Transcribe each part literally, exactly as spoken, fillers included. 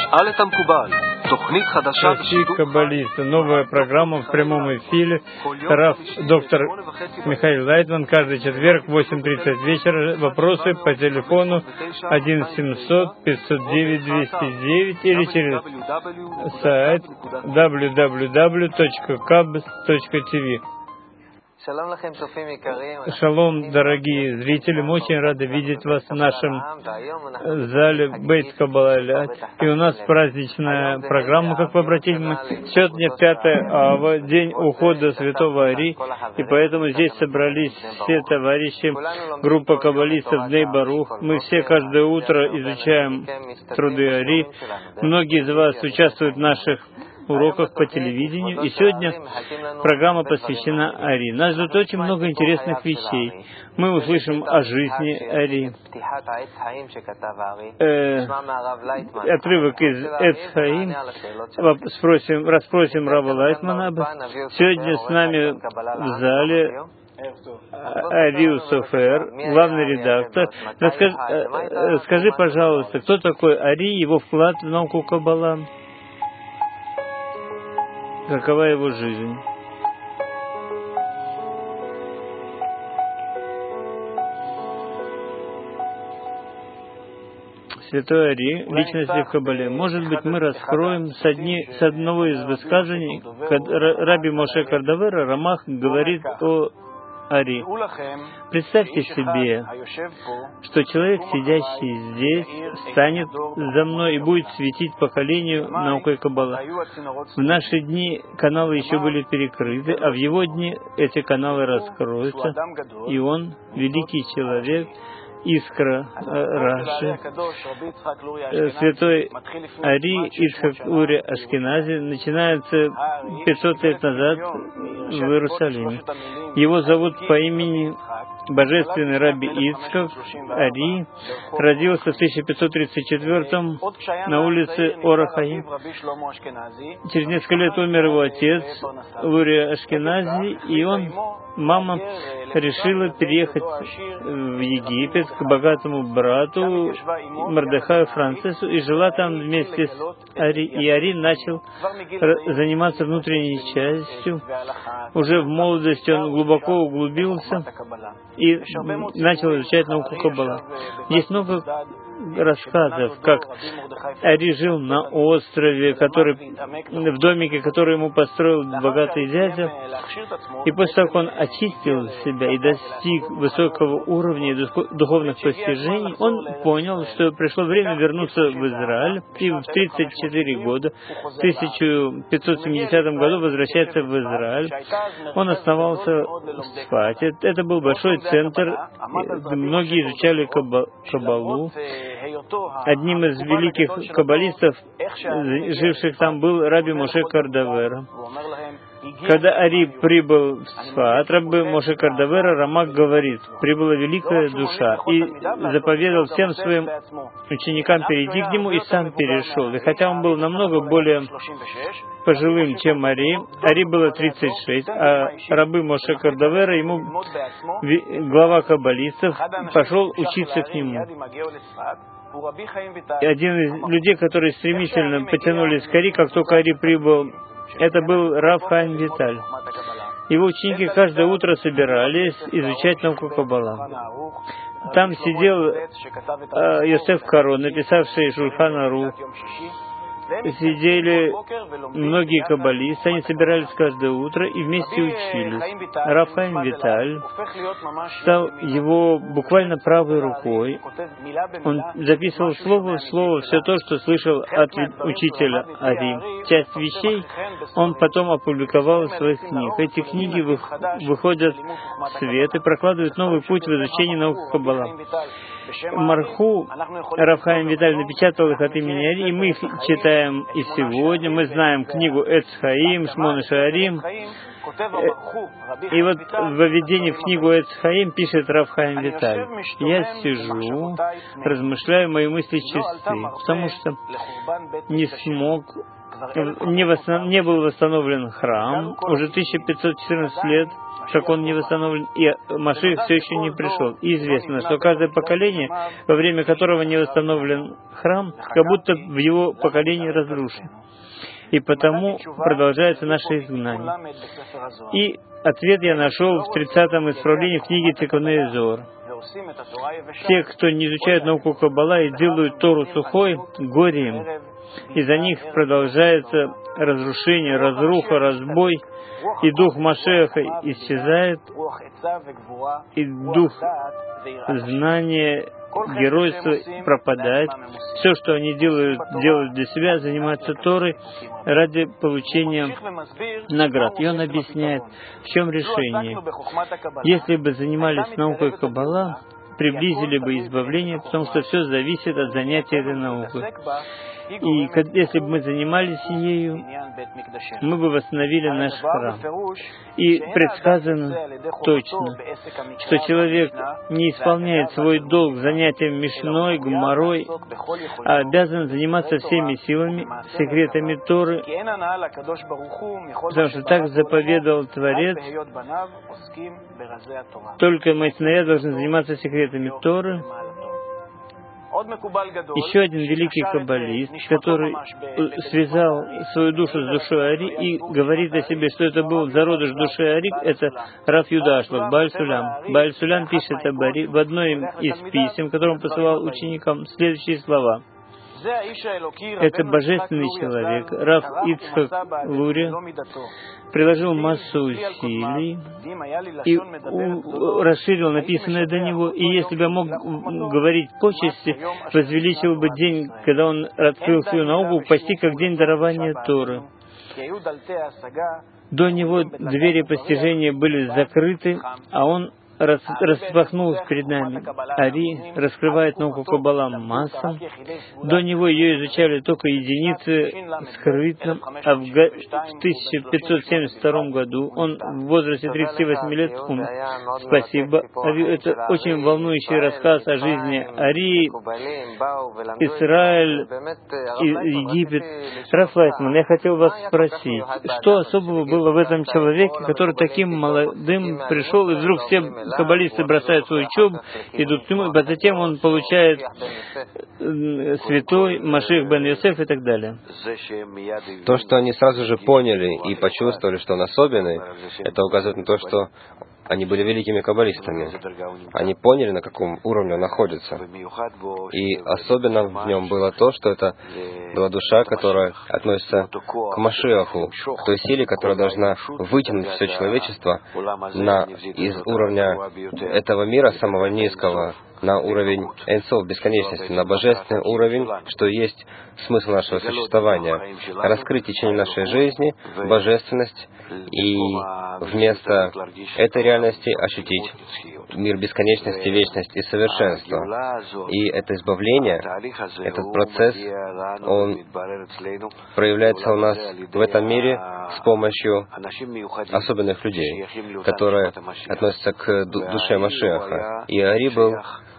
Прости каббалисты. Новая программа в прямом эфире. Раф, доктор Михаил Лайтман. Каждый четверг в восемь тридцать вечера. Вопросы по телефону один семьсот пятьсот девять двести девять или через сайт дабл ю дабл ю дабл ю точка каббс точка ти ви. Шалом, дорогие зрители, мы очень рады видеть вас в нашем зале Бейт Каббала. И у нас праздничная программа, как вы обратили внимание. Сегодня пятое ава, день ухода святого Ари, и поэтому здесь собрались все товарищи, группа каббалистов Бней Барух. Мы все каждое утро изучаем труды Ари. Многие из вас участвуют в наших уроках по телевидению, и сегодня программа посвящена Ари. Нас ждет очень много интересных вещей. Мы услышим о жизни Ари. Э, отрывок из Эц Хаим. Спросим, расспросим Рава Лайтмана об этом. Сегодня с нами в зале Ари Софер, главный редактор. Расскажи, э, скажи, пожалуйста, кто такой Ари, его вклад в науку Каббала? Какова его жизнь? Святой Ари, личности в Каббале. Может быть, мы раскроем с, одни, с одного из высказываний, Раби Моше Кардавера, Рамах говорит о Ари. Представьте себе, что человек, сидящий здесь, станет за мной и будет светить поколению наукой Каббала. В наши дни каналы еще были перекрыты, а в его дни эти каналы раскроются, и он, великий человек, Искра Раши, святой Ари Ицхак Ури Ашкенази, начинается пятьсот лет назад в Иерусалиме. Его зовут по имени Божественный Раби Ицхак Ари, родился в тысяча пятьсот тридцать четвёртом на улице Ор-Хаим. Через несколько лет умер его отец Ури Ашкенази, и он, мама, решила переехать в Египет к богатому брату Мордехаю Францису и жила там вместе с Ари. И Ари начал заниматься внутренней частью. Уже в молодости он глубоко углубился и начал изучать науку Каббала. Есть много рассказов, как Ари жил на острове, который, в домике, который ему построил богатый дядя. И после того, как он очистил себя и достиг высокого уровня духовных постижений, он понял, что пришло время вернуться в Израиль, и в тридцать четыре года, в тысяча пятьсот семидесятом году, возвращается в Израиль. Он основался в Сфате. Это был большой центр, многие изучали Каббалу. Одним из великих каббалистов, живших там, был Раби Моше Кардавера. Когда Ари прибыл в Сфат, Раби Моше Кардавера, Рамак говорит, прибыла великая душа, и заповедал всем своим ученикам перейти к нему, и сам перешел. И хотя он был намного более пожилым, чем Ари, Ари было тридцать шесть, а Раби Моше Кардавера, ему глава каббалистов, пошел учиться к нему. И один из людей, которые стремительно потянулись к Ари, как только Ари прибыл, это был Рав Хаим Виталь. Его ученики каждое утро собирались изучать науку Каббала. Там сидел э, Йосеф Каро, написавший Шульхан Арух. Сидели многие каббалисты, они собирались каждое утро и вместе учились. Рав Хаим Виталь стал его буквально правой рукой. Он записывал слово в слово все то, что слышал от учителя Ари. Часть вещей он потом опубликовал в своих книгах. Эти книги выходят в свет и прокладывают новый путь в изучении науки Каббала. Марху Рав Хаим Виталь напечатал их от имени Ари, и мы их читаем и сегодня. Мы знаем книгу Эц Хаим, Шмона Шаарим. И вот в введении в книгу Эц Хаим пишет Рав Хаим Виталь: «Я сижу, размышляю, мои мысли чисты, потому что не смог, не, восстанов... не был восстановлен храм уже тысяча пятьсот четырнадцать лет как он не восстановлен, и Машиах все еще не пришел. И известно, что каждое поколение, во время которого не восстановлен храм, как будто в его поколении разрушен. И потому продолжается наше изгнание. И ответ я нашел в тридцатом исправлении в книге Тикуней Зоар. Те, кто не изучают науку Каббала и делают Тору сухой, горе им. Из-за них продолжается разрушение, разруха, разбой, и дух Машеха исчезает, и дух знания, геройство пропадает. Все, что они делают, делают для себя, занимаются Торой ради получения наград. И он объясняет, в чем решение. Если бы занимались наукой Каббала, приблизили бы избавление, потому что все зависит от занятия этой наукой. И если бы мы занимались ею, мы бы восстановили наш храм. И предсказано точно, что человек не исполняет свой долг занятием Мишной, Гмарой, а обязан заниматься всеми силами, секретами Торы, потому что так заповедовал Творец. Только мои сыновья должны заниматься секретами Торы. Еще один великий каббалист, который связал свою душу с душой Ари и говорит о себе, что это был зародыш души Ари, это Рав Юда Ашлах, Бааль Сулям. Бааль Сулям пишет об Ари в одной из писем, которым он посылал ученикам, следующие слова. Это божественный человек, Рав Ицхак Лури, приложил массу усилий и у, расширил написанное до него. И если бы я мог говорить почести, возвеличил бы день, когда он открыл свою науку, почти как день дарования Торы. До него двери постижения были закрыты, а он Рас, распахнулась перед нами. Ари раскрывает науку Каббала массам. До него ее изучали только единицы скрытно, а в, го... в тысяча пятьсот семьдесят втором году он в возрасте тридцати восьми лет умер. Спасибо. Ари, это очень волнующий рассказ о жизни Ари, Израиль, и Египет. Раф Лайтман, я хотел вас спросить, что особого было в этом человеке, который таким молодым пришел, и вдруг все каббалисты бросают свою учебу, идут к нему, а затем он получает святой, Машиах бен Йосеф и так далее. То, что они сразу же поняли и почувствовали, что он особенный, это указывает на то, что они были великими каббалистами. Они поняли, на каком уровне он находится. И особенно в нем было то, что это была душа, которая относится к Машиаху, к той силе, которая должна вытянуть все человечество на, из уровня этого мира, самого низкого, на уровень Эйнсов, бесконечности, на божественный уровень, что есть смысл нашего существования. Раскрыть в течение нашей жизни божественность и вместо этой реальности ощутить мир бесконечности, вечности и совершенства. И это избавление, этот процесс, он проявляется у нас в этом мире с помощью особенных людей, которые относятся к душе Машиаха. И Ари был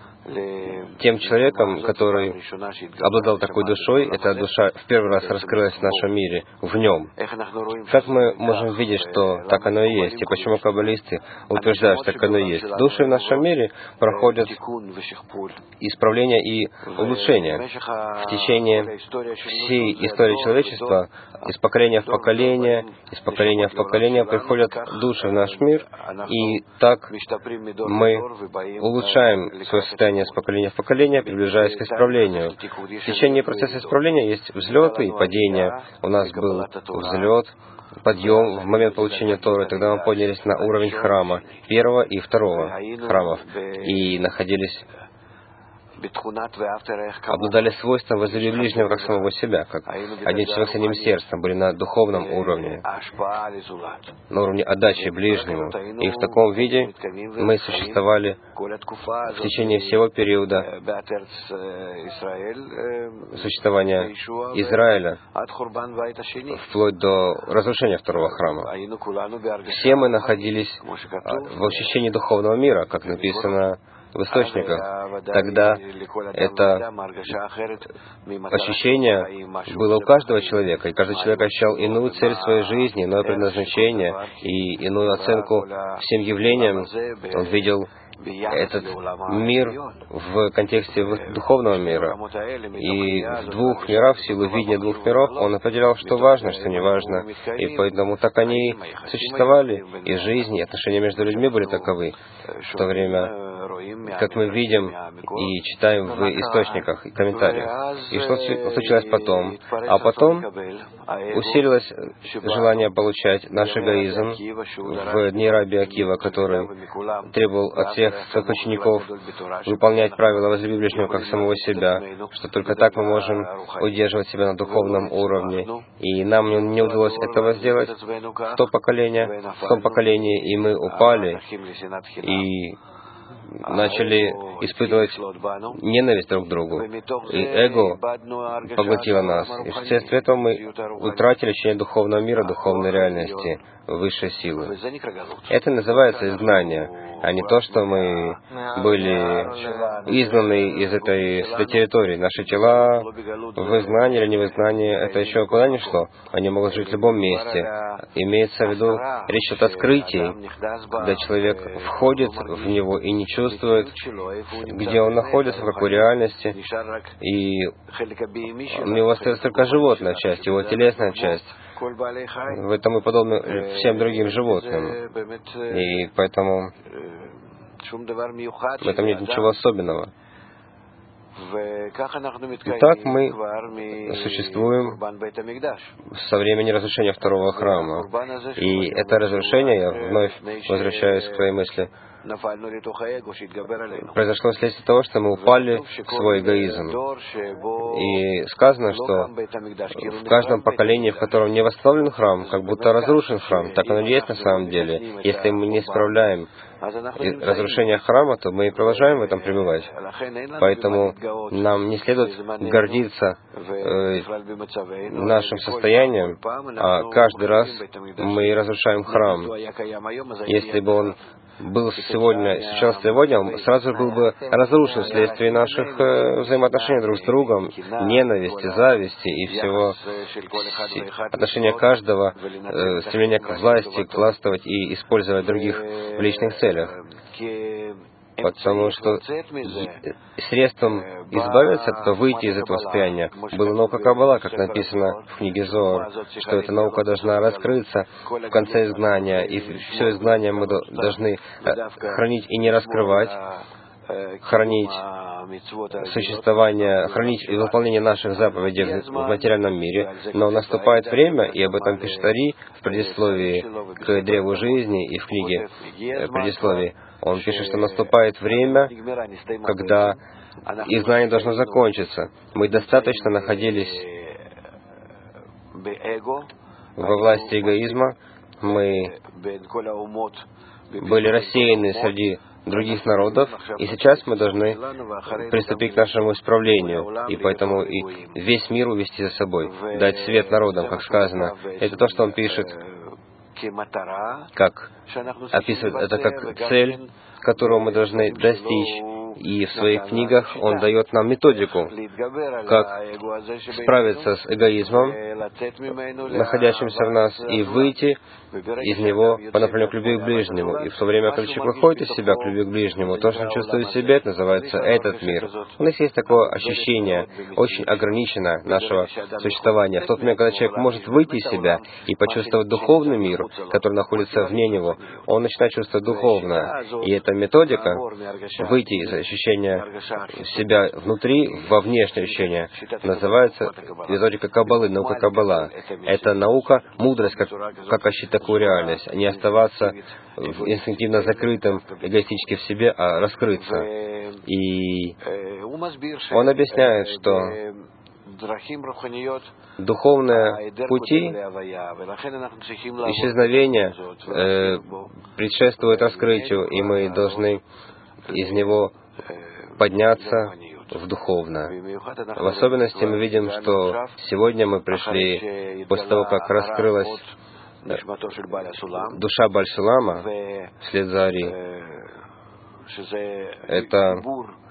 тем человеком, который обладал такой душой, эта душа в первый раз раскрылась в нашем мире, в нем. Как мы можем видеть, что так оно и есть, и почему каббалисты утверждают, что так оно и есть? Души в нашем мире проходят исправление и улучшение в течение всей истории человечества, из поколения в поколение, из поколения в поколение приходят души в наш мир, и так мы улучшаем свое состояние с поколения в поколение, приближаясь к исправлению. В течение процесса исправления есть взлеты и падения. У нас был взлет, подъем в момент получения Торы, тогда мы поднялись на уровень храма, первого и второго храмов, и находились, обладали свойством возлюби ближнего как самого себя, как один человек с одним сердцем, были на духовном уровне, на уровне отдачи ближнему. И в таком виде мы существовали в течение всего периода существования Израиля, вплоть до разрушения второго храма. Все мы находились в ощущении духовного мира, как написано в источниках, тогда это ощущение было у каждого человека, и каждый человек ощущал иную цель своей жизни, иное предназначение и иную оценку всем явлениям. Он видел этот мир в контексте духовного мира. И в двух мирах, в силу видения двух миров, он определял, что важно, что не важно. И поэтому так они существовали, и жизнь, и отношения между людьми были таковы. В то время, как мы видим и читаем в источниках и комментариях. И что случилось потом? А потом усилилось желание получать наш эгоизм в дни Раби Акива, который требовал от всех своих учеников выполнять правила «возлюби ближнего как самого себя», что только так мы можем удерживать себя на духовном уровне. И нам не удалось этого сделать в то поколение, в том поколении, и мы упали, и начали испытывать ненависть друг к другу. И эго поглотило нас. И вследствие этого мы утратили ощущение духовного мира, духовной реальности, высшей силы. Это называется изгнание, а не то, что мы были изгнаны из этой, с этой территории. Наши тела в изгнании или не в изгнании, это еще куда ни шло. Они могут жить в любом месте. Имеется в виду, речь идет о скрытии, когда человек входит в него и не чувствует, где он находится, в какой реальности, и у него остается только животная часть, его телесная часть. В этом мы подобны всем другим животным. И поэтому в этом нет ничего особенного. И так мы существуем со времени разрушения второго храма. И это разрушение, я вновь возвращаюсь к своей мысли, произошло вследствие того, что мы упали в свой эгоизм. И сказано, что в каждом поколении, в котором не восстановлен храм, как будто разрушен храм. Так оно и есть на самом деле. Если мы не исправляем разрушение храма, то мы и продолжаем в этом пребывать. Поэтому нам не следует гордиться э, нашим состоянием, а каждый раз мы разрушаем храм. Если бы он был сегодня, сейчас сегодня, он сразу был бы разрушен вследствие наших э, взаимоотношений друг с другом, ненависти, зависти и всего, отношения каждого, э, стремления к власти, к властвовать и использовать других в личных целях. Потому что средством избавиться от этого, выйти из этого состояния, была наука Каббала, как написано в книге Зоар, что эта наука должна раскрыться в конце изгнания, и все изгнание мы должны хранить и не раскрывать, хранить существование, хранить и выполнение наших заповедей в материальном мире. Но наступает время, и об этом пишет Ари в предисловии к Древу жизни и в книге предисловии. Он пишет, что наступает время, когда изгнание должно закончиться. Мы достаточно находились во власти эгоизма, мы были рассеяны среди других народов, и сейчас мы должны приступить к нашему исправлению, и поэтому и весь мир увести за собой, дать свет народам, как сказано. Это то, что он пишет, как описывает это как цель, которую мы должны достичь. И в своих книгах он дает нам методику, как справиться с эгоизмом, находящимся в нас, и выйти из него по направлению к любви к ближнему. И в то время, когда человек выходит из себя к любви к ближнему, то, что он чувствует в себе, это называется этот мир. У нас есть такое ощущение, очень ограниченное нашего существования. В тот момент, когда человек может выйти из себя и почувствовать духовный мир, который находится вне него, он начинает чувствовать духовное. И эта методика выйти из ощущения себя внутри во внешнее ощущение называется методика Каббалы, наука Каббала. Это наука, мудрость, как, как ощутить такую реальность, а не оставаться инстинктивно закрытым, эгоистически в себе, а раскрыться. И он объясняет, что духовные пути исчезновения э, предшествуют раскрытию, и мы должны из него подняться в духовное. В особенности мы видим, что сегодня мы пришли после того, как раскрылась душа Баль Сулама вслед за Ари, это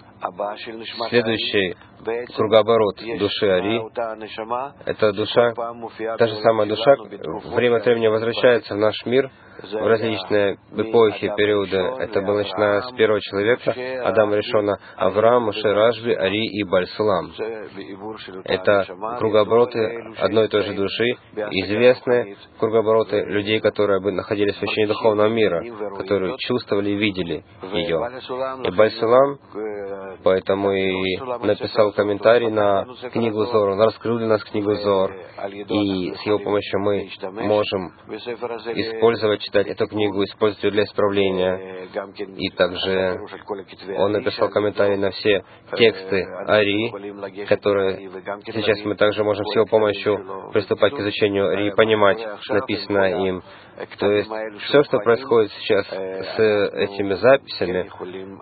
следующий кругооборот души Ари. Эта душа, та же самая душа, время от времени возвращается в наш мир в различные эпохи, периоды. Это было начиная с первого человека, Адама Ришона, Авраам, Моше Рашби, Ари и Баль-Сулам. Это кругообороты одной и той же души, известные кругообороты людей, которые бы находились в вещении духовного мира, которые чувствовали и видели ее. И Баль-Сулам поэтому и написал комментарий на книгу Зор, он раскрыл для нас книгу Зор, и с его помощью мы можем использовать, читать эту книгу, использовать ее для исправления. И также он написал комментарий на все тексты Ари, которые сейчас мы также можем с его помощью приступать к изучению Ари и понимать написанное им. То есть все, что происходит сейчас с этими записями,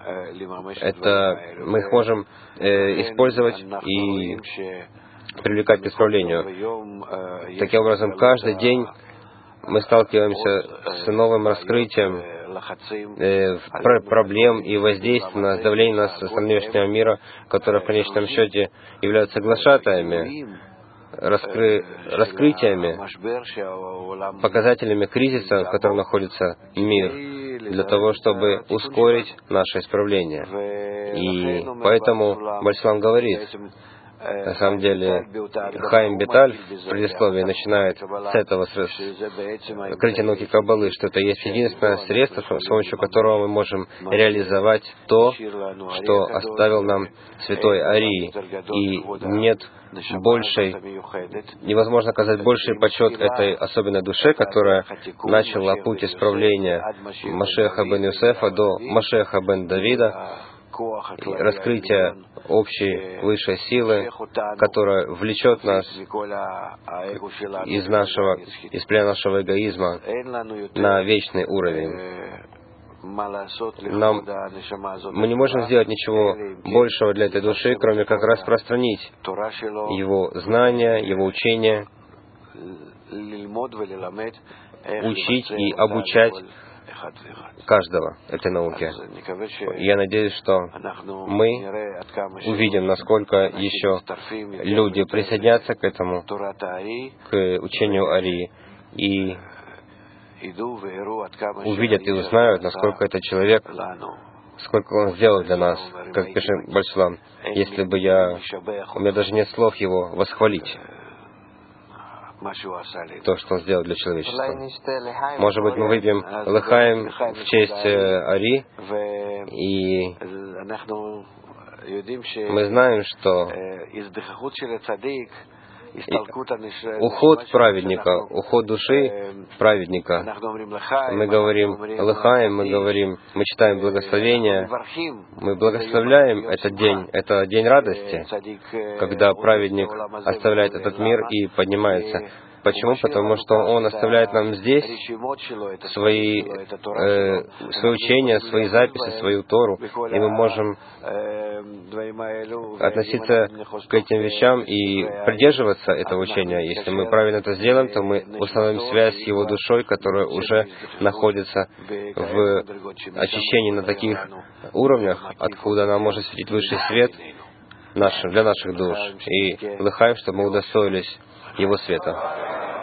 это мы их можем э, использовать и привлекать к исправлению. Таким образом, каждый день мы сталкиваемся с новым раскрытием э, проблем и воздействием на давление нас со стороны внешнего мира, которые в конечном счете являются глашатаями, раскры... раскрытиями, показателями кризиса, в котором находится мир, для того, чтобы ускорить наше исправление. И поэтому Баль-Сулам говорит, на самом деле, Хаим Беталь в предисловии начинает с этого, с открытия науки Каббалы, что это есть единственное средство, с помощью которого мы можем реализовать то, что оставил нам святой Ари. И нет большей, невозможно оказать больший почет этой особенной душе, которая начала путь исправления Машеха бен Юсефа до Машеха бен Давида, раскрытие общей высшей силы, которая влечет нас из нашего, из плена нашего эгоизма на вечный уровень. Нам, мы не можем сделать ничего большего для этой души, кроме как распространить его знания, его учения, учить и обучать каждого этой науке. Я надеюсь, что мы увидим, насколько еще люди присоединятся к этому, к учению Ари, и увидят и узнают, насколько этот человек, сколько он сделал для нас, как пишет Баль-Сулам. Если бы я... У меня даже нет слов его восхвалить, то, что он сделал для человечества. Может быть, мы выпьем лыхаем в честь Ари, и мы знаем, что уход праведника, уход души праведника, мы говорим лыхаем, мы говорим, мы читаем благословения, мы благословляем этот день, это день радости, когда праведник оставляет этот мир и поднимается. Почему? Потому что он оставляет нам здесь свои, э, свои учения, свои записи, свою Тору, и мы можем относиться к этим вещам и придерживаться этого учения. Если мы правильно это сделаем, то мы установим связь с его душой, которая уже находится в очищении на таких уровнях, откуда она может светить высший свет наш, для наших душ. И лыхаем, чтобы мы удостоились его света.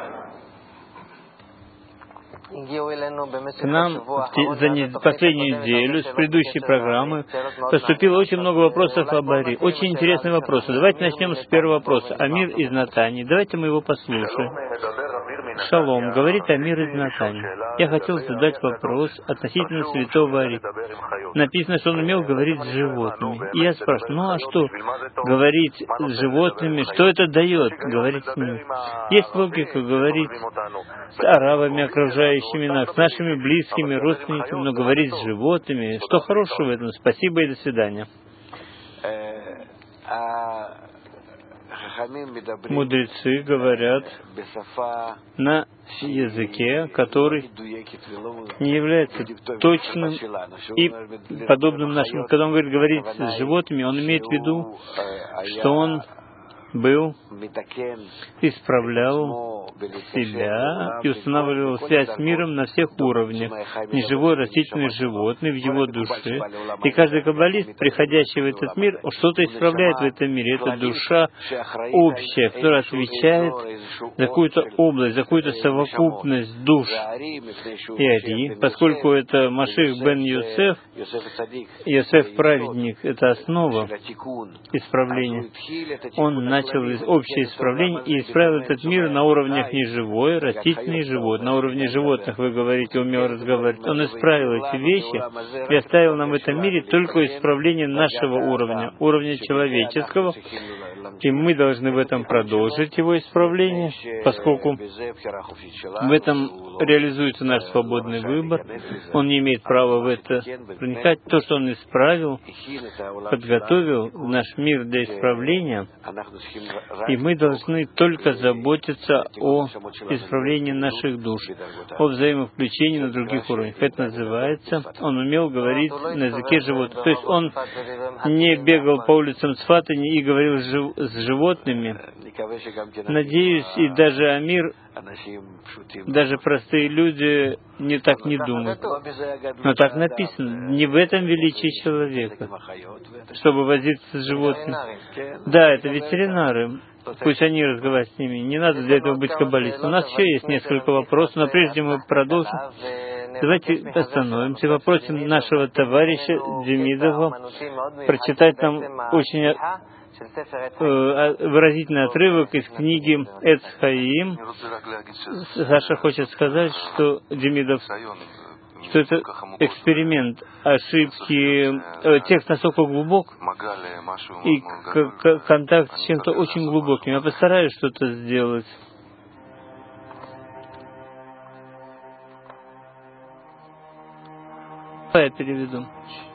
К нам за последнюю неделю с предыдущей программы поступило очень много вопросов об Ари. Очень интересные вопросы. Давайте начнем с первого вопроса. Амир из Натани. Давайте мы его послушаем. Шалом. Говорит Амир из Натани. Я хотел задать вопрос относительно святого Ари. Написано, что он умел говорить с животными. И я спрашиваю, ну а что говорить с животными, что это дает, говорить с ними? Есть логика говорить с арабами, окружающими нас, с нашими близкими, родственниками, но говорить с животными, что хорошего в этом? Спасибо и до свидания. Мудрецы говорят на языке, который не является точным и подобным нашему. Когда он говорит говорить с животными, он имеет в виду, что он был, исправлял себя и устанавливал связь с миром на всех уровнях, неживой, растительный, животный, в его душе. И каждый каббалист, приходящий в этот мир, что-то исправляет в этом мире. Это душа общая, которая отвечает за какую-то область, за какую-то совокупность душ. И Ари, поскольку это Маших бен Йосеф, Йосеф праведник, это основа исправления. Он начал общее исправление и исправил этот мир на уровнях неживой, растительный и животный. На уровне животных, вы говорите, умел разговаривать. Он исправил эти вещи и оставил нам в этом мире только исправление нашего уровня, уровня человеческого. И мы должны в этом продолжить его исправление, поскольку в этом реализуется наш свободный выбор. Он не имеет права в это проникать. То, что он исправил, подготовил наш мир для исправления, и мы должны только заботиться о исправлении наших душ, о взаимовключении на других уровнях. Это называется, он умел говорить на языке животных. То есть он не бегал по улицам Цфатани и говорил с животными. Надеюсь, и даже Амир, даже простые люди не так не думают. Но так написано, не в этом величие человека, чтобы возиться с животными. Да, это ветеринары. Пусть они разговаривают с ними. Не надо для этого быть каббалистом. У нас еще есть несколько вопросов, но прежде мы продолжим. Давайте остановимся, попросим нашего товарища Демидова прочитать нам очень выразительный отрывок из книги Эц Хаим. Саша хочет сказать, что Демидов, что это эксперимент, ошибки, текст настолько глубок, и контакт с чем-то очень глубоким. Я постараюсь что-то сделать. Я переведу.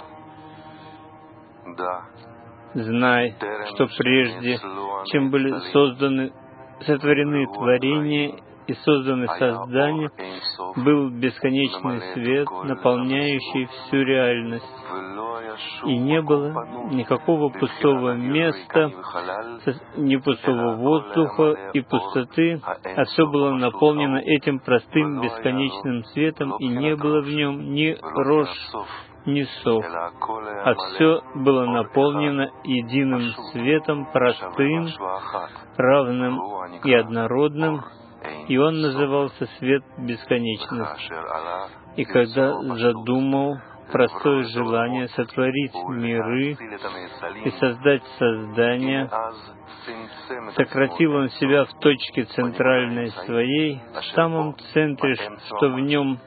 Да. Знай, что прежде, чем были созданы, сотворены творения и созданы создания, был бесконечный свет, наполняющий всю реальность. И не было никакого пустого места, ни пустого воздуха и пустоты, а все было наполнено этим простым бесконечным светом, и не было в нем ни рож, ни сов, а все было наполнено единым светом, простым, равным и однородным, и он назывался свет бесконечности. И когда задумал простое желание сотворить миры и создать создание, сократил он себя в точке центральной своей, в самом центре, что в нем,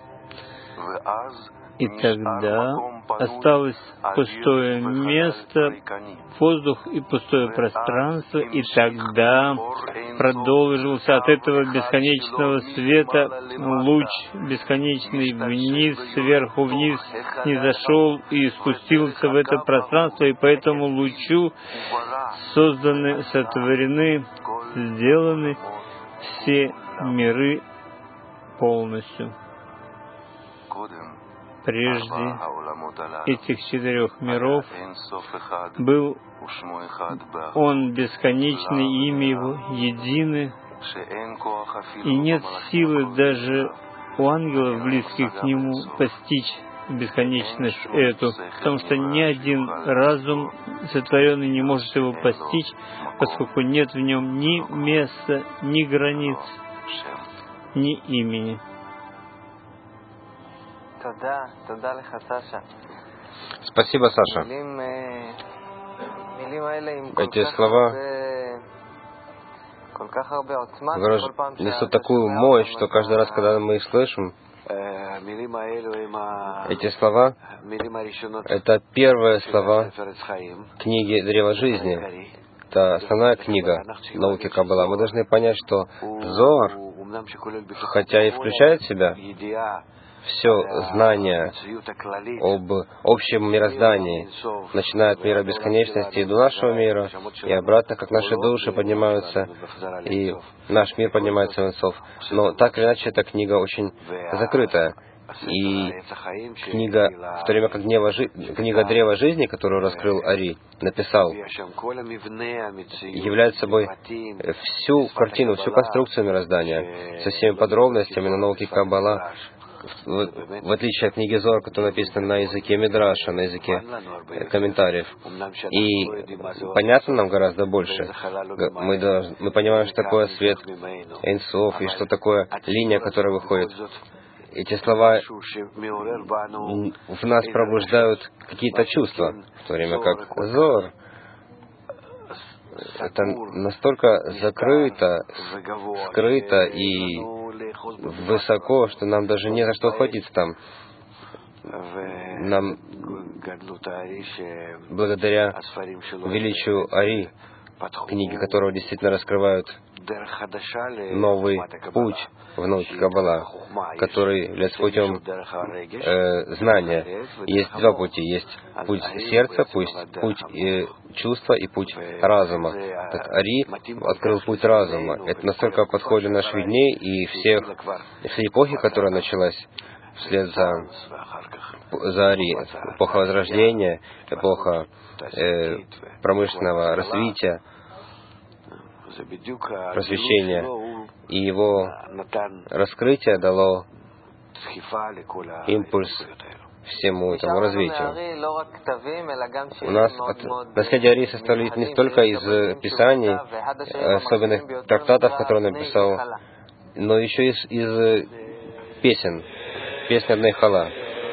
и тогда осталось пустое место, воздух и пустое пространство, и тогда продолжился от этого бесконечного света луч бесконечный вниз, сверху вниз, не зашел и спустился в это пространство, и по этому лучу созданы, сотворены, сделаны все миры полностью. Прежде этих четырех миров был Он бесконечный, имя Его едины, и нет силы даже у ангелов, близких к Нему, постичь бесконечность эту, потому что ни один разум сотворенный не может его постичь, поскольку нет в нем ни места, ни границ, ни имени. Спасибо, Саша. Эти слова несут такую мощь, что каждый раз, когда мы их слышим, эти слова — это первые слова книги Древа Жизни. Это основная книга науки Каббала. Мы должны понять, что Зоар, хотя и включает в себя все знание об общем мироздании, начиная от мира бесконечности и до нашего мира, и обратно, как наши души поднимаются, и наш мир поднимается в Энсоф. Но так или иначе, эта книга очень закрытая. И книга, в то время как гнева, книга Древа Жизни, которую раскрыл Ари, написал, является собой всю картину, всю конструкцию мироздания, со всеми подробностями на науке Каббала, в, в отличие от книги Зоар, которая написана на языке Мидраша, на языке комментариев. И понятно нам гораздо больше. Мы, должны, мы понимаем, что такое свет Эйн Соф, и что такое линия, которая выходит. Эти слова в нас пробуждают какие-то чувства, в то время как Зоар это настолько закрыто, скрыто и высоко, что нам даже не за что хватиться там. Нам, благодаря величию Ари, книги которого действительно раскрывают новый путь в науке Каббала, который является путем э, знания. Есть два пути. Есть путь сердца, путь, путь э, чувства и путь разума. Так Ари открыл путь разума. Это настолько подходит для наших дней и всех, всей эпохи, которая началась вслед за, за Ари. Эпоха Возрождения, эпоха э, промышленного развития, просвещения, и его раскрытие дало импульс всему этому развитию. У нас от... наследие Ари состоит не столько из писаний, особенных трактатов, которые он написал, но еще из, из песен, песни одной Хала.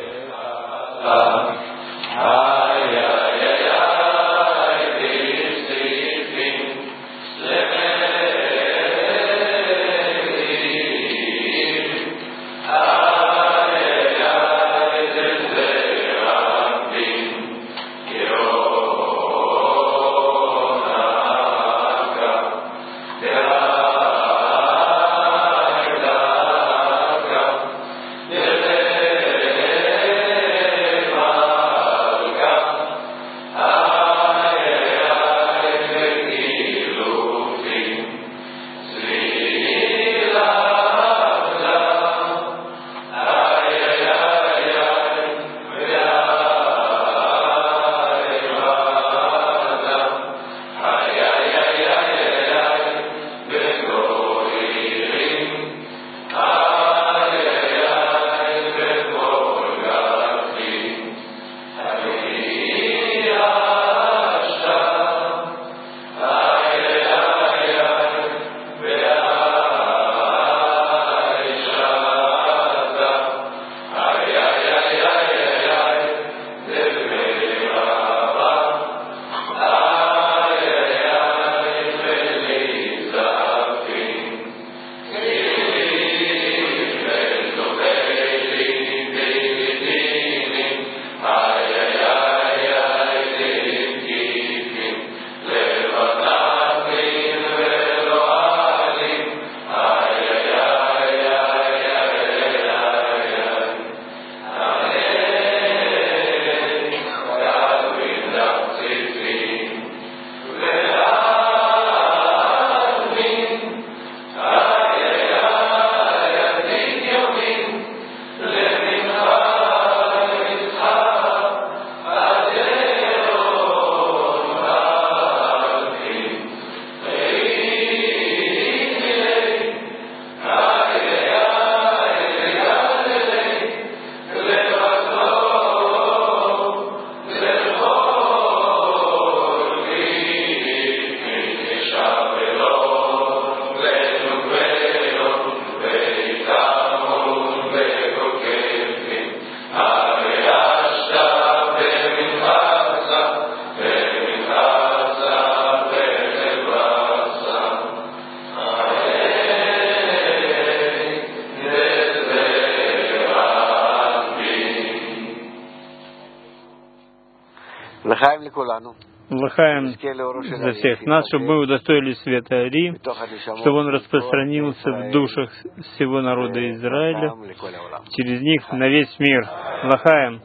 Лахаем за всех нас, чтобы мы удостоились света Ари, чтобы он распространился в душах всего народа Израиля, через них на весь мир. Лахаем.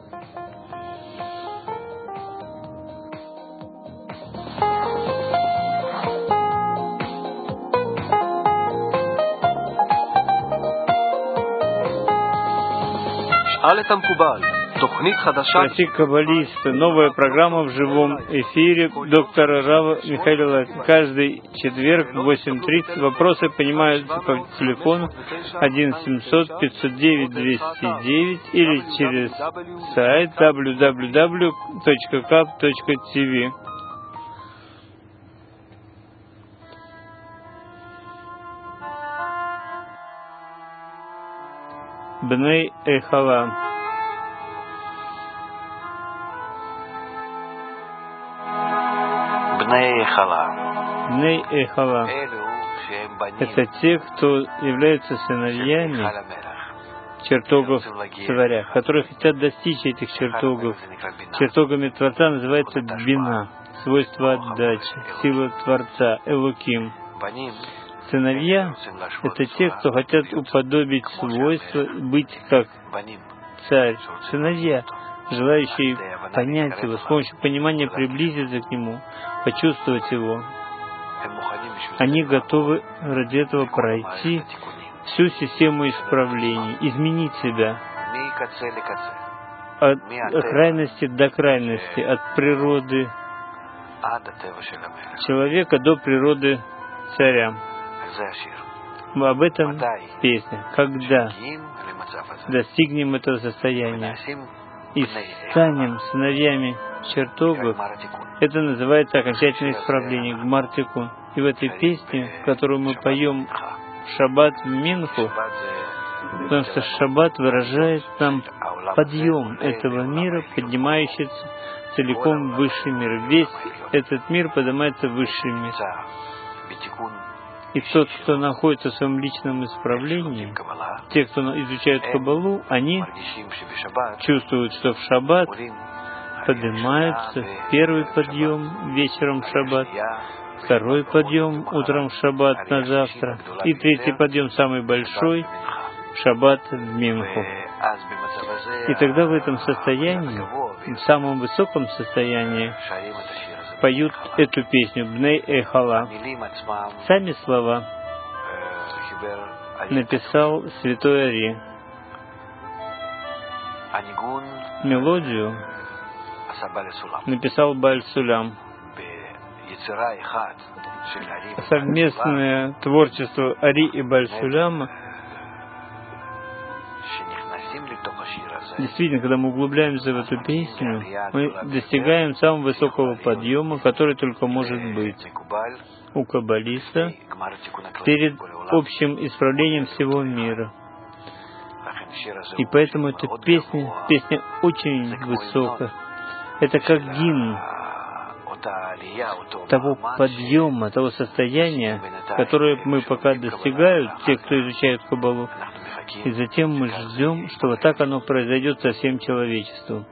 Спроси каббалиста. Новая программа в живом эфире доктора Рава Михаила. Каждый четверг в восемь тридцать. Вопросы принимаются по телефону один семьсот пятьсот девять двести девять или через сайт дабл ю дабл ю дабл ю точка кап точка ти ви. Бней Эхала. Бней Эхала. Бней Эхала. Это те, кто являются сыновьями чертогов царя, которые хотят достичь этих чертогов. Чертогами Творца называется бина, свойство отдачи, сила Творца, Элоким. Сыновья — это те, кто хотят уподобить свойства, быть как царь. Сыновья, желающие понять его, с помощью понимания приблизиться к нему, почувствовать его. Они готовы ради этого пройти всю систему исправлений, изменить себя от крайности до крайности, от природы человека до природы царя. Об этом песня. Когда достигнем этого состояния и станем сыновьями чертогов, это называется окончательное исправление, гмартикун. И в этой песне, которую мы поем в шаббат в Минху, потому что шаббат выражает нам подъем этого мира, поднимающийся целиком в высший мир. Весь этот мир поднимается в высший мир. И тот, кто находится в своем личном исправлении, те, кто изучают Каббалу, они чувствуют, что в шаббат поднимаются в первый подъем вечером в шаббат, второй подъем утром в шаббат на завтра, и третий подъем, самый большой, в шаббат в Минху. И тогда в этом состоянии, в самом высоком состоянии, поют эту песню «Бней Эхала». Сами слова написал святой Ари. Мелодию написал Бааль Сулям. Совместное творчество Ари и Бааль Суляма. Действительно, когда мы углубляемся в эту песню, мы достигаем самого высокого подъема, который только может быть у каббалиста перед общим исправлением всего мира. И поэтому эта песня, песня очень высокая. Это как гимн того подъема, того состояния, которое мы пока достигают, те, кто изучает Каббалу. И затем мы ждем, что вот так оно произойдет со всем человечеством.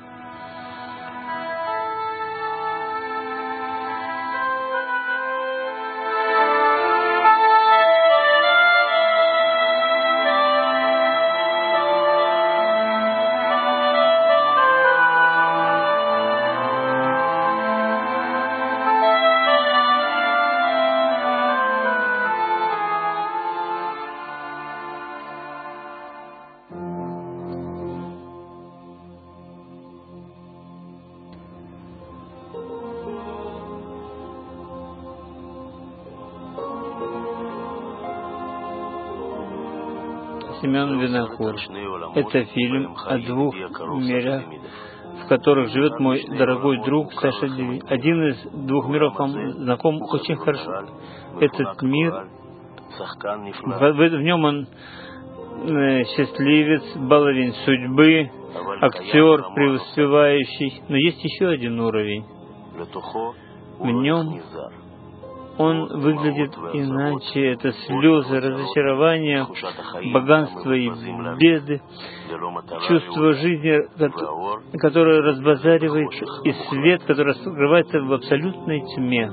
Семен Винокур. Это фильм о двух мирах, в которых живет мой дорогой друг Саша Деви. Один из двух миров вам знаком очень хорошо. Этот мир, в, в нем он э, счастливец, баловень судьбы, актер преуспевающий. Но есть еще один уровень. В нем он выглядит иначе. Это слезы, разочарования, богатство и беды, чувство жизни, которое разбазаривается, и свет, который скрывается в абсолютной тьме.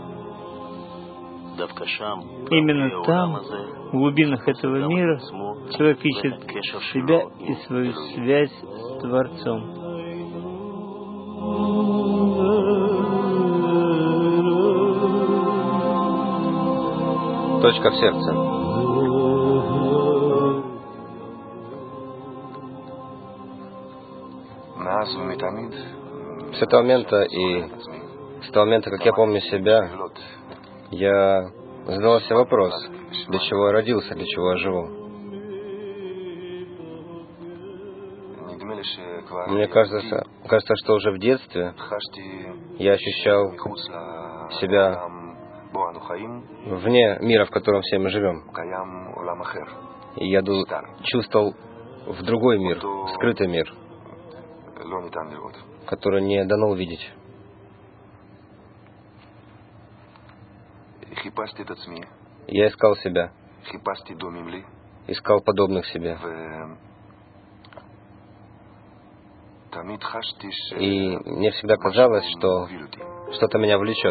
Именно там, в глубинах этого мира, человек ищет себя и свою связь с Творцом. Точка в сердце. С этого момента и с того момента, как я помню себя, я задал себе вопрос, для чего я родился, для чего я живу. Мне кажется, кажется, что уже в детстве я ощущал себя вне мира, в котором все мы живем. И я чувствовал в другой мир, скрытый мир, который не дано увидеть. Я искал себя, искал подобных себе. И мне всегда казалось, что что-то меня влечет.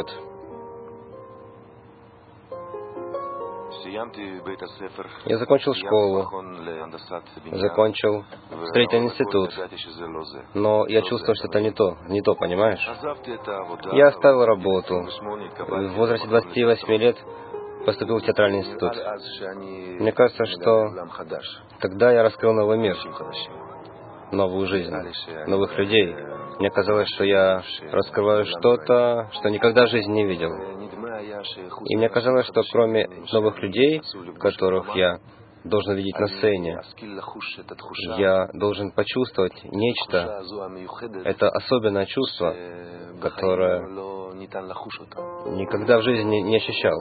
Я закончил школу, закончил строительный институт, но я чувствовал, что это не то, не то, понимаешь? Я оставил работу. В возрасте двадцати восьми лет поступил в театральный институт. Мне кажется, что тогда я раскрыл новый мир, новую жизнь, новых людей. Мне казалось, что я раскрываю что-то, что никогда в жизни не видел. И мне казалось, что кроме новых людей, которых я должен видеть на сцене, я должен почувствовать нечто. Это особенное чувство, которое никогда в жизни не ощущал.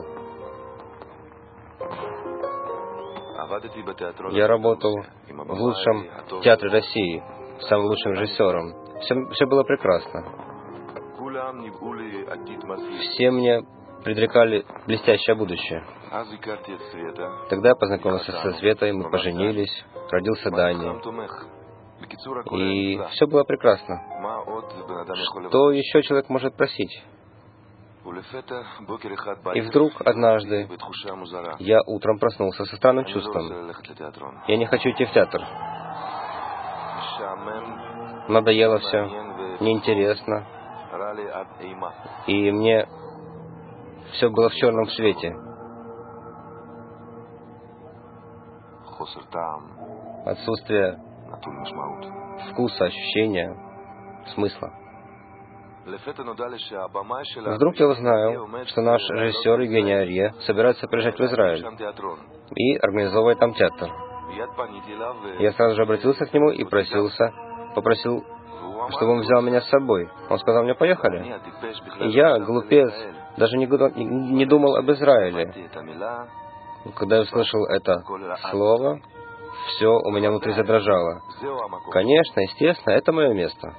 Я работал в лучшем театре России, самым лучшим режиссером. Все, все было прекрасно. Все мне предрекали блестящее будущее. Тогда я познакомился со Светой, мы поженились, родился Дани. И все было прекрасно. Что еще человек может просить? И вдруг однажды я утром проснулся со странным чувством. Я не хочу идти в театр. Надоело все, неинтересно. И мне все было в черном цвете. Отсутствие вкуса, ощущения, смысла. Вдруг я узнал, что наш режиссер Евгений Арье собирается приезжать в Израиль и организовывать там театр. Я сразу же обратился к нему и просился, попросил, чтобы он взял меня с собой. Он сказал мне: поехали. И я, глупец, даже не, не думал об Израиле. Когда я услышал это слово, все у меня внутри задрожало. Конечно, естественно, это мое место.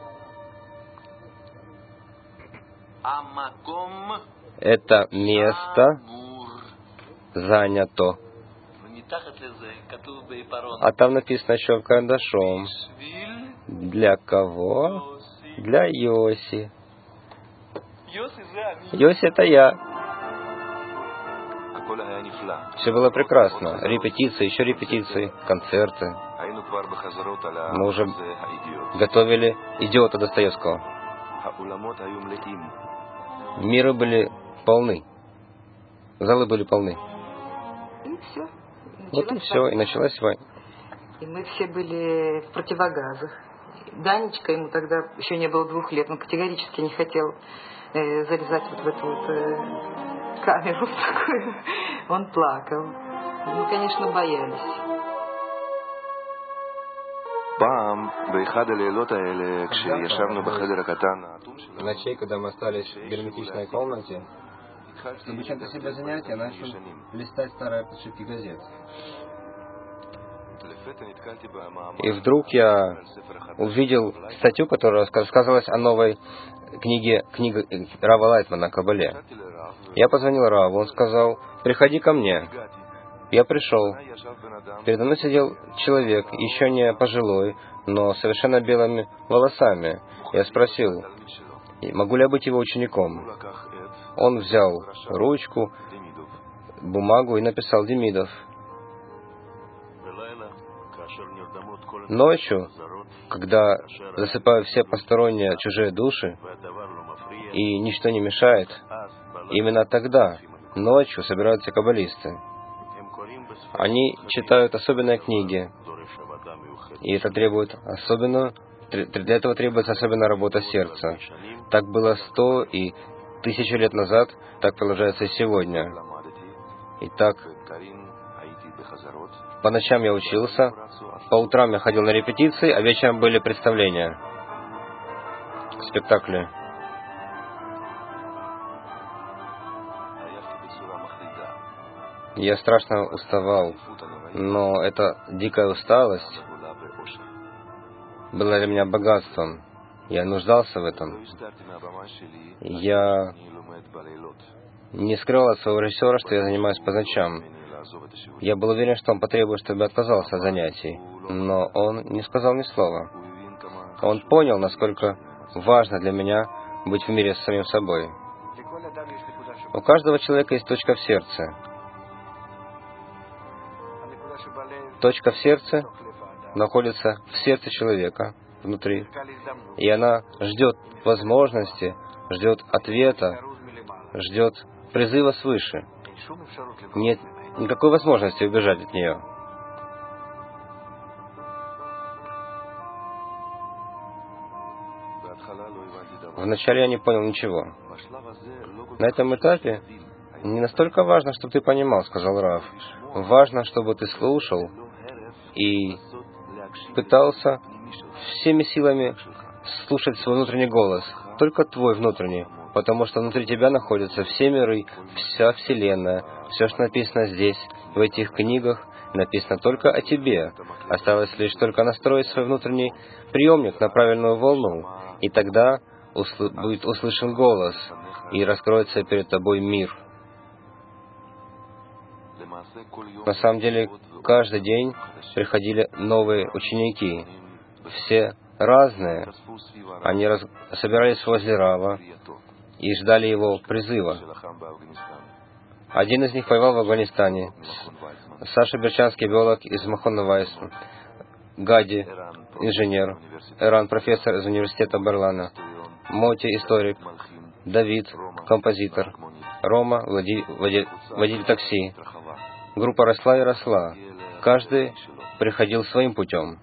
Это место занято. А там написано еще карандашом. Для кого? Для Йоси. Йоси — это я. Все было прекрасно. Репетиции, еще репетиции, концерты. Мы уже готовили «Идиота» Достоевского. Миры были полны. Залы были полны. И все. Вот и все. И началась война. И мы все были в противогазах. Данечка, ему тогда еще не было двух лет, он категорически не хотел э, залезать вот в эту вот э, камеру такую. Он плакал. Мы, конечно, боялись. Ночей, когда мы остались в герметичной комнате, чтобы чем-то себя занять, я начал листать старые подшивки газет. И вдруг я увидел статью, которая рассказывалась о новой книге, книге Рава Лайтмана о Кабале. Я позвонил Раву, он сказал: приходи ко мне. Я пришел. Передо мной сидел человек, еще не пожилой, но совершенно белыми волосами. Я спросил, могу ли я быть его учеником. Он взял ручку, бумагу и написал: Демидов. Ночью, когда засыпают все посторонние чужие души, и ничто не мешает, именно тогда, ночью, собираются каббалисты. Они читают особенные книги, и это требует особенного Для этого требуется особенная работа сердца. Так было сто и тысячу лет назад, так продолжается и сегодня. Итак, по ночам я учился, по утрам я ходил на репетиции, а вечером были представления, спектакли. Я страшно уставал, но эта дикая усталость была для меня богатством. Я нуждался в этом. Я не скрывал от своего режиссера, что я занимаюсь по ночам. Я был уверен, что он потребует, чтобы я отказался от занятий, но он не сказал ни слова. Он понял, насколько важно для меня быть в мире с самим собой. У каждого человека есть точка в сердце. Точка в сердце находится в сердце человека, внутри. И она ждет возможности, ждет ответа, ждет призыва свыше. Нет никакой возможности убежать от нее. Вначале я не понял ничего. На этом этапе не настолько важно, чтобы ты понимал, сказал Рав. Важно, чтобы ты слушал и пытался всеми силами слушать свой внутренний голос. Только твой внутренний. Потому что внутри тебя находятся все миры, вся Вселенная. Все, что написано здесь, в этих книгах, написано только о тебе. Осталось лишь только настроить свой внутренний приемник на правильную волну. И тогда усл- будет услышан голос, и раскроется перед тобой мир. На самом деле, каждый день приходили новые ученики. Все разные. Они раз... собирались возле Рава и ждали его призыва. Один из них воевал в Афганистане. Саша Берчанский, биолог из Махона Вайс. Гади, инженер. Эран, профессор из университета Берлана. Моти, историк. Давид, композитор. Рома, влади... води... водитель такси. Группа росла и росла. Каждый приходил своим путем.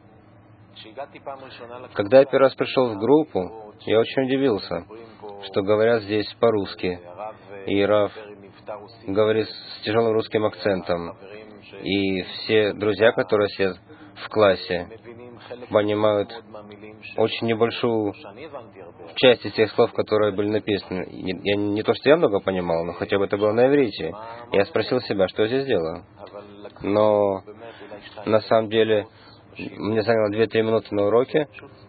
Когда я первый раз пришел в группу, я очень удивился, что говорят здесь по-русски. И Рав говорит с тяжелым русским акцентом. И все друзья, которые сидят в классе, понимают очень небольшую часть из тех слов, которые были написаны. Я, не то, что я много понимал, но хотя бы это было на иврите. Я спросил себя, что я здесь делаю. Но на самом деле мне заняло две-три минуты на уроке,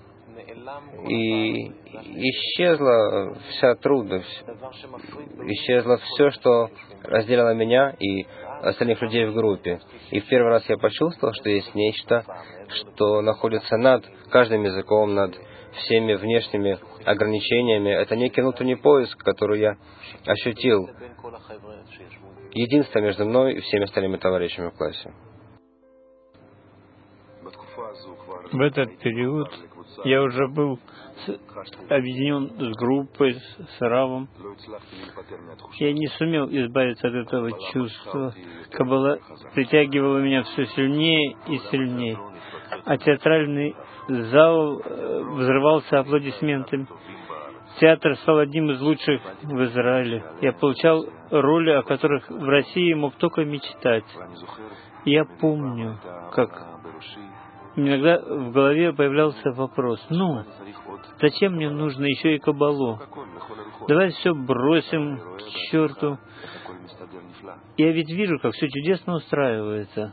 и исчезла вся трудность, исчезло все, что разделяло меня и остальных людей в группе. И в первый раз я почувствовал, что есть нечто, что находится над каждым языком, над всеми внешними ограничениями. Это некий внутренний поиск, который я ощутил. Единство между мной и всеми остальными товарищами в классе. В этот период я уже был с, объединен с группой, с, с Равом. Я не сумел избавиться от этого чувства. Каббала притягивала меня все сильнее и сильнее. А театральный зал взрывался аплодисментами. Театр стал одним из лучших в Израиле. Я получал роли, о которых в России мог только мечтать. Я помню, как иногда в голове появлялся вопрос: ну, зачем мне нужно еще и каббалу? Давай все бросим к черту. Я ведь вижу, как все чудесно устраивается.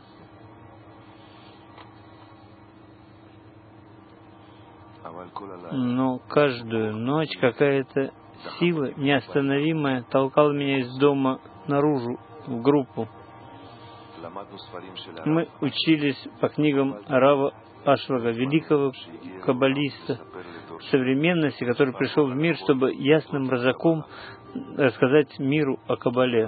Но каждую ночь какая-то сила неостановимая толкала меня из дома наружу, в группу. Мы учились по книгам Рава Ашвага, великого каббалиста современности, который пришел в мир, чтобы ясным разаком рассказать миру о каббале.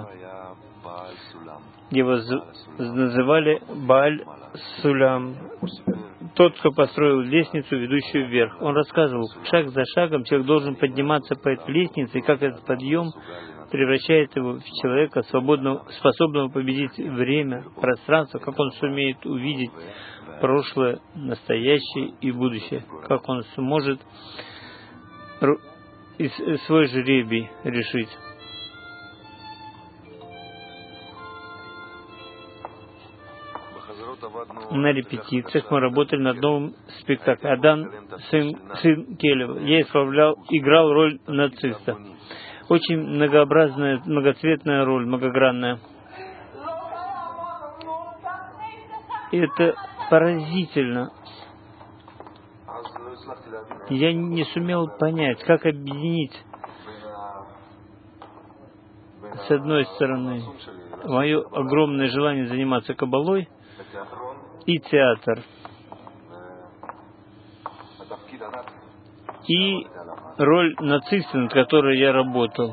Его называли Бааль Сулям, тот, кто построил лестницу, ведущую вверх. Он рассказывал, шаг за шагом человек должен подниматься по этой лестнице, и как этот подъем превращает его в человека, свободного, способного победить время, пространство, как он сумеет увидеть прошлое, настоящее и будущее. Как он сможет свой жребий решить. На репетициях мы работали над новым спектаклем. Адам, сын, сын Келева. Я исправлял, играл роль нациста. Очень многообразная, многоцветная роль, многогранная. И это поразительно. Я не сумел понять, как объединить, с одной стороны, мое огромное желание заниматься каббалой и театр, и роль нациста, над которой я работал.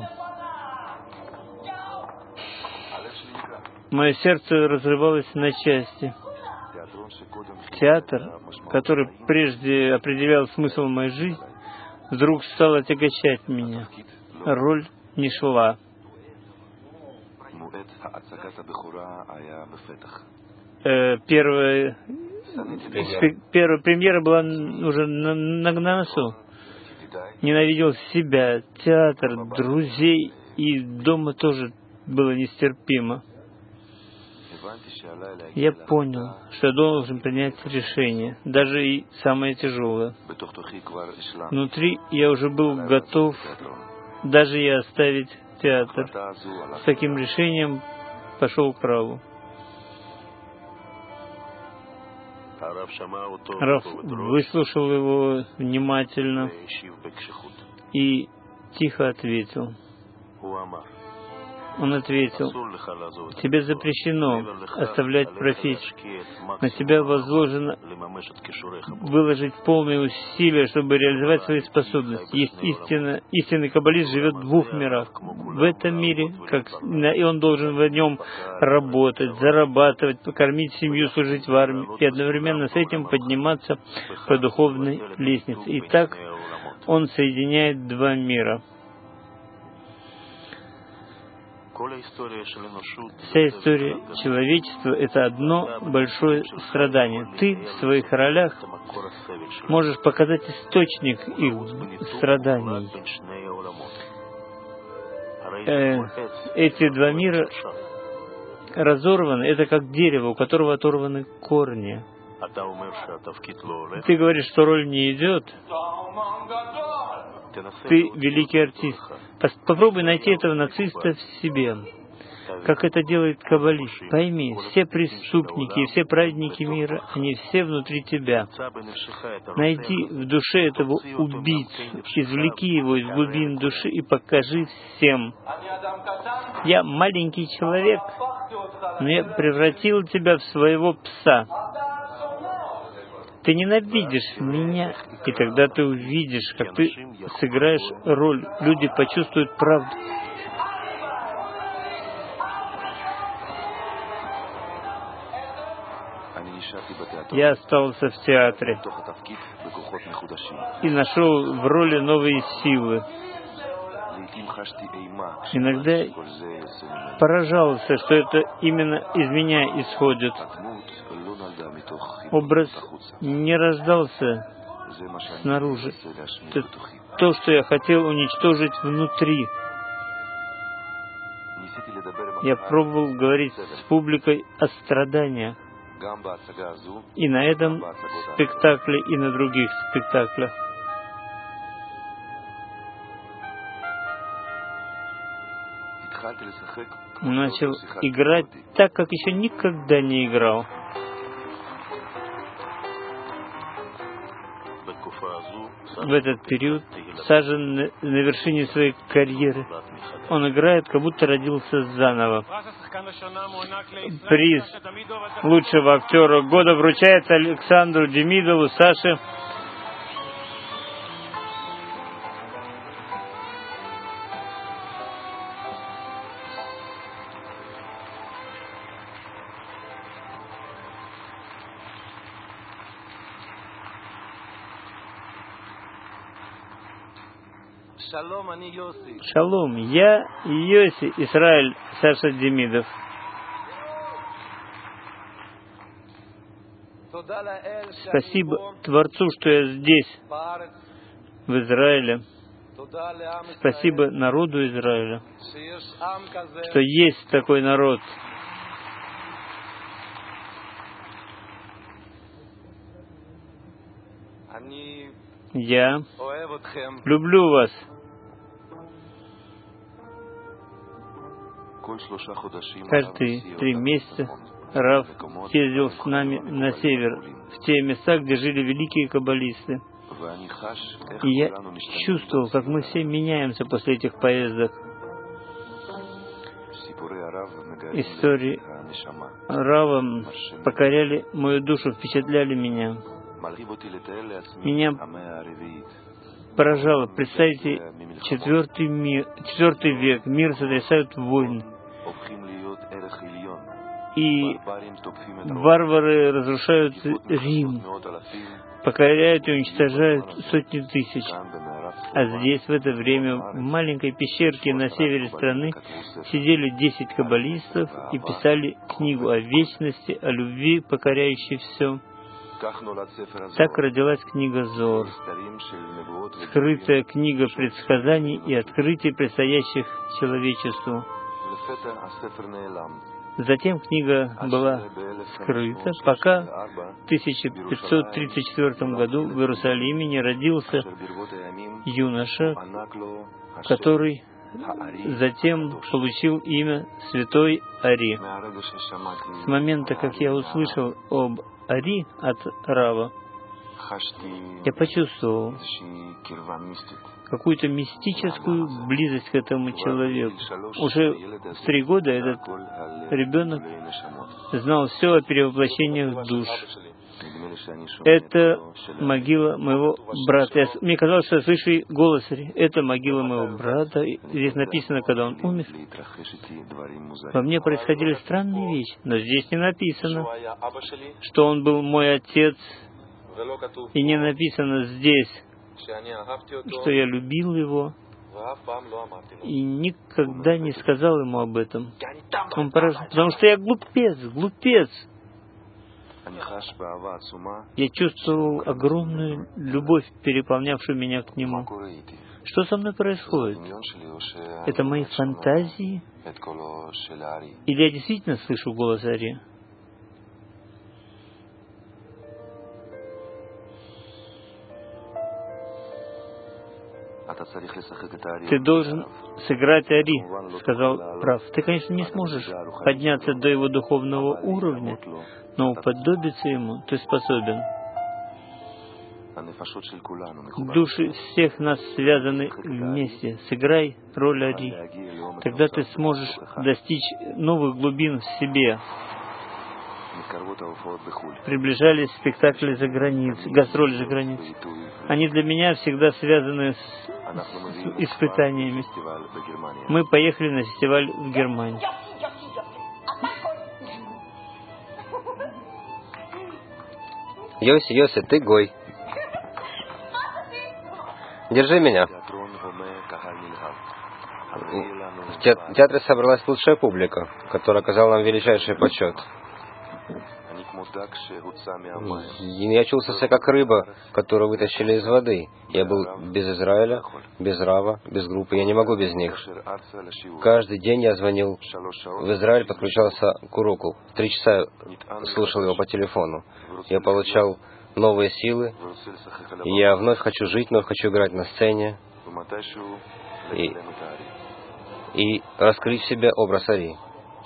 Мое сердце разрывалось на части. Театр, который прежде определял смысл моей жизни, вдруг стал отягощать меня. Роль не шла. Э, первая, первая премьера была уже на, на, на носу. Ненавидел себя, театр, друзей, и дома тоже было нестерпимо. Я понял, что я должен принять решение, даже и самое тяжелое. Внутри я уже был готов даже и оставить театр. С таким решением пошел к Раву. Рав выслушал его внимательно и тихо ответил. Он ответил: тебе запрещено оставлять профессию. На тебя возложено выложить полные усилия, чтобы реализовать свои способности. Есть истина, истинный каббалист живет в двух мирах. В этом мире, как, и он должен в нем работать, зарабатывать, покормить семью, служить в армии, и одновременно с этим подниматься по духовной лестнице. И так он соединяет два мира. Вся история человечества — это одно большое страдание. Ты в своих ролях можешь показать источник их страданий. Э, эти два мира разорваны. Это как дерево, у которого оторваны корни. Ты говоришь, что роль не идет. Ты великий артист. Попробуй найти этого нациста в себе, как это делает каббалист. Пойми, все преступники и все праведники мира, они все внутри тебя. Найди в душе этого убийцу, извлеки его из глубин души и покажи всем. Я маленький человек, но я превратил тебя в своего пса. Ты ненавидишь меня, и тогда ты увидишь, как ты сыграешь роль. Люди почувствуют правду. Я остался в театре и нашел в роли новые силы. Иногда поражался, что это именно из меня исходит. Образ не рождался снаружи. Это то, что я хотел уничтожить внутри. Я пробовал говорить с публикой о страданиях. И на этом спектакле, и на других спектаклях. Начал играть так, как еще никогда не играл. В этот период Сажен на, на вершине своей карьеры. Он играет, как будто родился заново. Приз лучшего актера года вручается Александру Демидову, Саше. Шалом, я Йоси, Израиль, Саша Демидов. Спасибо Творцу, что я здесь, в Израиле. Спасибо народу Израиля, что есть такой народ. Я люблю вас. Каждые три месяца Рав ездил с нами на север, в те места, где жили великие каббалисты. И я чувствовал, как мы все меняемся после этих поездок. Истории Рава покоряли мою душу, впечатляли меня. Меня поражало. Представьте, четвертый, мир, четвертый век, мир сотрясают войны. И варвары разрушают Рим, покоряют и уничтожают сотни тысяч. А здесь в это время в маленькой пещерке на севере страны сидели десять каббалистов и писали книгу о вечности, о любви, покоряющей все. Так родилась книга Зоар, скрытая книга предсказаний и открытий, предстоящих человечеству. Затем книга была скрыта, пока в тысяча пятьсот тридцать четвёртом году в Иерусалиме не родился юноша, который затем получил имя Святой Ари. С момента, как я услышал об Ари от Рава, я почувствовал какую-то мистическую близость к этому человеку. Уже в три года этот ребенок знал все о перевоплощениях душ. Это могила моего брата. Я, мне казалось, что я слышу голос. Это могила моего брата. Здесь написано, когда он умер. Во мне происходили странные вещи, но здесь не написано, что он был мой отец. И не написано здесь, что я любил его, и никогда не сказал ему об этом. Он поражен, потому что я глупец, глупец. Я чувствовал огромную любовь, переполнявшую меня к нему. Что со мной происходит? Это мои фантазии? Или я действительно слышу голос Ари? Ты должен сыграть Ари, сказал Рав. Ты, конечно, не сможешь подняться до его духовного уровня, но уподобиться ему ты способен. Души всех нас связаны вместе. Сыграй роль Ари. Тогда ты сможешь достичь новых глубин в себе. Приближались спектакли за границей, гастроли за границей. Они для меня всегда связаны с, с испытаниями. Мы поехали на фестиваль в Германию. Йоси, Йоси, ты гой. Держи меня. В театре собралась лучшая публика, которая оказала нам величайший почет. И я чувствовал себя как рыба, которую вытащили из воды. Я был без Израиля, без Рава, без группы. Я не могу без них. Каждый день я звонил в Израиль, подключался к уроку. В три часа слушал его по телефону. Я получал новые силы. И я вновь хочу жить, вновь хочу играть на сцене. И, и раскрыть в себе образ Ари.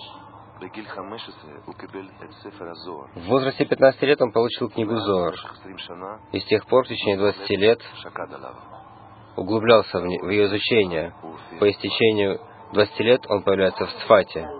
В возрасте пятнадцати лет он получил книгу Зоар. И с тех пор, в течение двадцати лет, углублялся в, не, в ее изучение. По истечению двадцати лет он появляется в Цфате.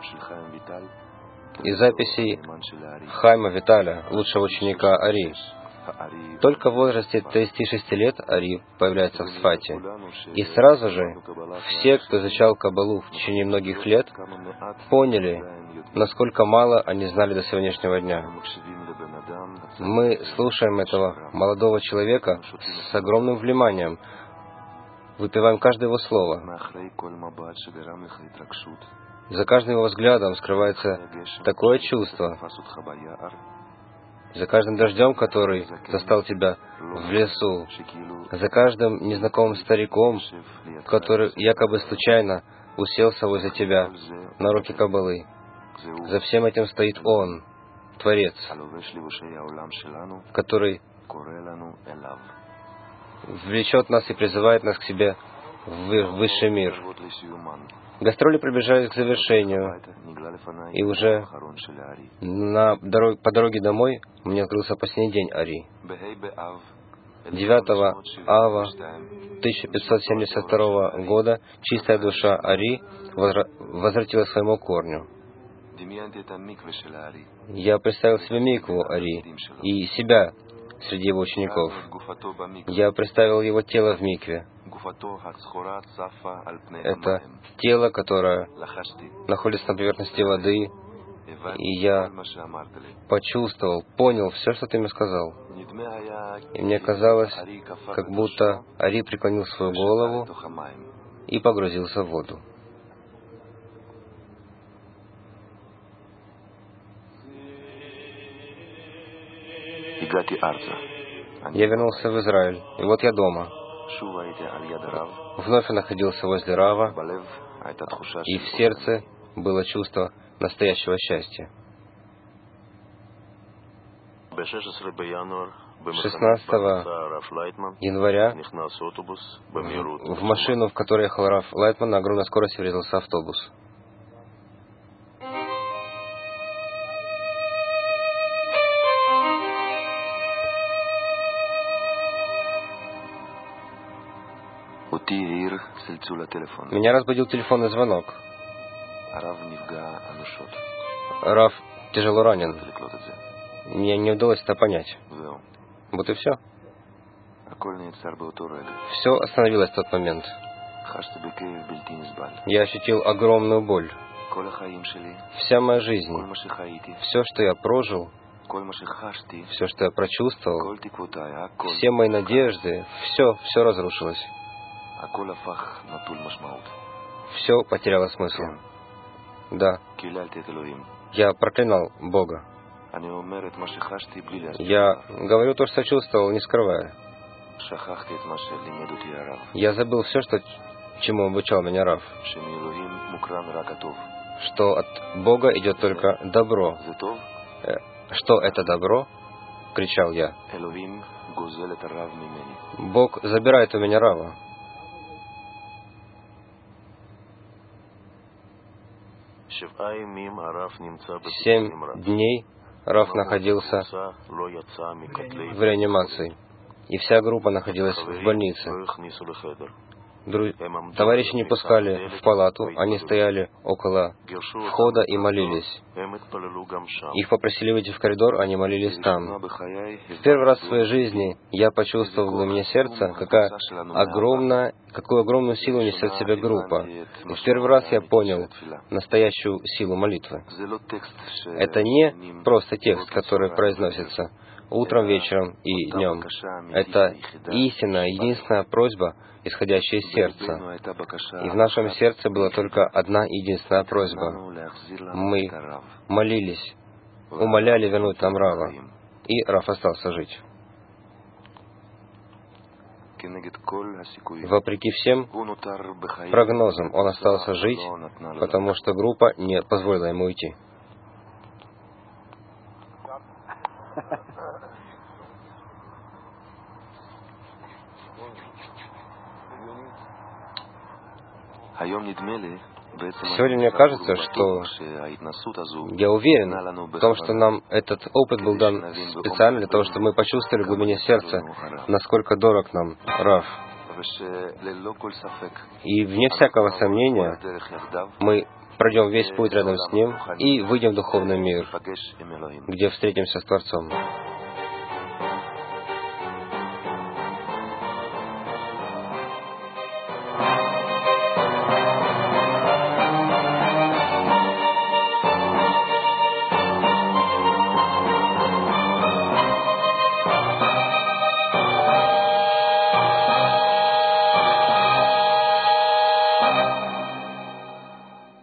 Из записей Хайма Виталя, лучшего ученика Ари. Только в возрасте тридцати шести лет Ари появляется в Сфате. И сразу же все, кто изучал Каббалу в течение многих лет, поняли, насколько мало они знали до сегодняшнего дня. Мы слушаем этого молодого человека с огромным вниманием, выпиваем каждое его слово. За каждым его взглядом скрывается такое чувство. За каждым дождем, который застал тебя в лесу, за каждым незнакомым стариком, который якобы случайно уселся возле тебя на уроке Каббалы. За всем этим стоит Он, Творец, который влечет нас и призывает нас к себе в высший мир. Гастроли приближались к завершению, и уже на дорог, по дороге домой мне открылся последний день Ари. девятого ава тысяча пятьсот семьдесят второго года чистая душа Ари возвратилась к своему корню. Я представил себе микву Ари и себя среди его учеников. Я представил его тело в микве. Это тело, которое находится на поверхности воды, и я почувствовал, понял все, что ты мне сказал. И мне казалось, как будто Ари преклонил свою голову и погрузился в воду. Я вернулся в Израиль, и вот я дома. Вновь я находился возле Рава, и в сердце было чувство настоящего счастья. шестнадцатого января в машину, в которой ехал Рав Лайтман, на огромной скорости врезался автобус. Меня разбудил телефонный звонок. Рав тяжело ранен. Мне не удалось это понять. Вот и все. Все остановилось в тот момент. Я ощутил огромную боль. Вся моя жизнь, все, что я прожил, все, что я прочувствовал, все мои надежды, все, все разрушилось. Все потеряло смысл. Да. Я проклинал Бога. Я говорю то, что чувствовал, не скрывая. Я забыл все, что, чему обучал меня Рав. Что от Бога идет только добро. Что это добро? Кричал я. Бог забирает у меня Рава. Семь дней Рав находился в реанимации, и вся группа находилась в больнице. Дру... Товарищи не пускали в палату, они стояли около входа и молились. Их попросили выйти в коридор, они молились там. В первый раз в своей жизни я почувствовал в меня сердце, какая огромная, какую огромную силу несет в себе группа. И в первый раз я понял настоящую силу молитвы. Это не просто текст, который произносится утром, вечером и днем. Это истинная, единственная просьба, исходящая из сердца. И в нашем сердце была только одна единственная просьба. Мы молились, умоляли вернуть нам Рава. И Рав остался жить. Вопреки всем прогнозам он остался жить, потому что группа не позволила ему уйти. Сегодня мне кажется, что я уверен в том, что нам этот опыт был дан специально для того, чтобы мы почувствовали в глубине сердца, насколько дорог нам Рав. И вне всякого сомнения мы пройдем весь путь рядом с Ним и выйдем в духовный мир, где встретимся с Творцом.